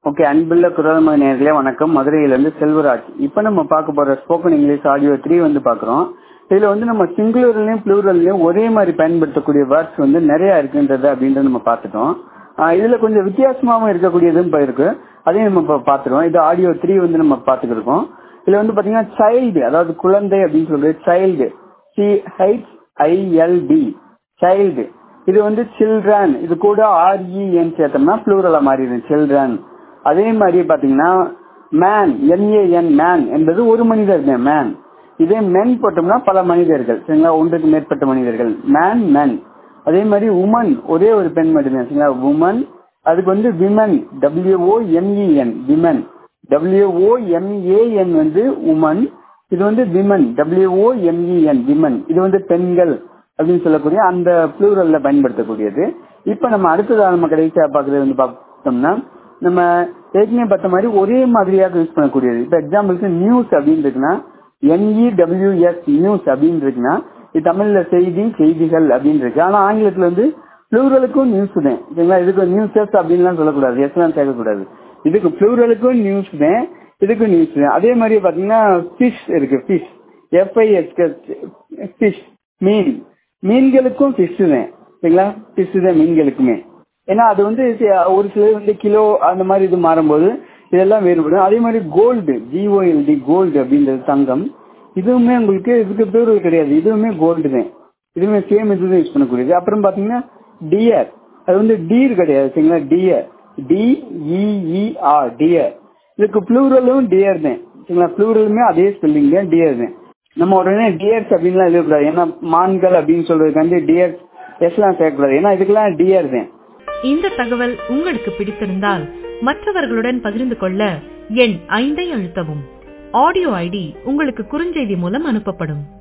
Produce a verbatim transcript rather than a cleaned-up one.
Okay, அன்புள்ள குரல்மொழி நேயர்களே வணக்கம். மதுரையிலிருந்து செல்வராஜ். இப்போ நம்ம பார்க்க போற ஸ்போக்கன் இங்கிலீஷ் ஆடியோ த்ரீ வந்து பார்க்குறோம். இதுல வந்து நம்ம சிங்குலர்லயும் ப்ளூரல்லையும் ஒரே மாதிரி பயன்படுத்தக்கூடிய வேர்ட்ஸ் வந்து நிறைய இருக்குன்றது அப்படின்றத நம்ம பார்த்துட்டோம். ஆஹ் இதுல கொஞ்சம் வித்தியாசமாகவும் இருக்கக்கூடியதும் இப்போ இருக்கு, அதையும் நம்ம இப்போ பார்த்துருவோம். இது ஆடியோ த்ரீ வந்து நம்ம பார்த்துக்கிருக்கோம். இதுல வந்து பாத்தீங்கன்னா சைல்டு, அதாவது குழந்தை அப்படின்னு சொல்றது child, C H I L D, child. இது வந்து சில்ட்ரன், இது கூட ஆர்இஎன் சேர்த்தோம்னா ப்ளூரலா மாறிடும், சில்ட்ரன். அதே மாதிரி பாத்தீங்கன்னா மேன், எம்ஏஎன், மேன் என்பது ஒரு மனிதர் மேன். இதே மென் போட்டோம்னா பல மனிதர்கள், சரிங்களா, ஒன்றுக்கு மேற்பட்ட மனிதர்கள், மேன் மென். அதே மாதிரி உமன், ஒரே ஒரு பெண் மட்டும்தான், சரிங்களா, உமன். அதுக்கு வந்து விமன், டபிள்யூஓஎம்இஎன், விமன். டபிள்யூஓஎம்ஏஎன் வந்து உமன், இது வந்து விமன், டபிள்யூஓஎம்இஎன், விமன். இது வந்து பெண்கள் அப்படின்னு சொல்லக்கூடிய அந்த ப்ளூரல்ல பயன்படுத்தக்கூடியது. இப்ப நம்ம அடுத்ததாக நம்ம கடைசியா பாக்குறது வந்து பார்த்தோம்னா, நம்ம ஏற்கனவே பார்த்த மாதிரி ஒரே மாதிரியாக யூஸ் பண்ணக்கூடியது. இப்ப எக்ஸாம்பிளுக்கு நியூஸ் அப்படின்னு இருக்குன்னா என்இடபிள்யூஎஸ், நியூஸ் அப்படின்னு இருக்குன்னா இது தமிழ்ல செய்தி, செய்திகள் அப்படின்னு இருக்கு. ஆனா ஆங்கிலத்துல வந்து ப்ளூரலுக்கும் நியூஸ் தான், சரிங்களா. இதுக்கு நியூஸஸ் அப்படின்லாம் சொல்லக்கூடாது, எஸ் எல்லாம் சேர்க்கக்கூடாது. இதுக்கு ப்ளூரலுக்கும் நியூஸ் தான், இதுக்கும் நியூஸ் தான். அதே மாதிரி பாத்தீங்கன்னா ஃபிஷ் இருக்கு, ஃபிஷ், எஃப்ஐஎஸ், ஃபிஷ், மீன். மீன்களுக்கும் ஃபிஷ் தான், சரிங்களா, ஃபிஷ் தான் மீன்களுக்குமே. ஏன்னா அது வந்து ஒரு சிலர் வந்து கிலோ அந்த மாதிரி இது மாறும்போது இதெல்லாம் வேறுபடும். அதே மாதிரி கோல்டு, ஜிஓஎல்டி, கோல்டு அப்படின்றது தங்கம். இதுவுமே உங்களுக்கு இதுக்கு ப்ளூரல் கிடையாது, இதுவுமே கோல்டு தான், இதுவுமே சேம் இதுதான் யூஸ் பண்ணக்கூடியது. அப்புறம் பாத்தீங்கன்னா டியர், அது வந்து டீர் கிடையாது, சரிங்களா, டியர், டிஇஇஆர், டியர். இதுக்கு ப்ளூரலும் டியர் தான், சரிங்களா, ப்ளூரலுமே அதே ஸ்பெல்லிங் தான், டியர் தான். நம்ம உடனே டியர்ஸ் அப்படின்லாம் எழுதக்கூடாது, ஏன்னா மான்கள் அப்படின்னு சொல்றதுக்காண்டி டியர்ஸ் எஸ்லாம் சேர்க்கக்கூடாது, ஏன்னா இதுக்கெல்லாம் டியர் தான். இந்த தகவல் உங்களுக்கு பிடித்திருந்தால் மற்றவர்களுடன் பகிர்ந்து கொள்ள எண் ஐந்தை அழுத்தவும். ஆடியோ ஐடி உங்களுக்கு குறுஞ்செய்தி மூலம் அனுப்பப்படும்.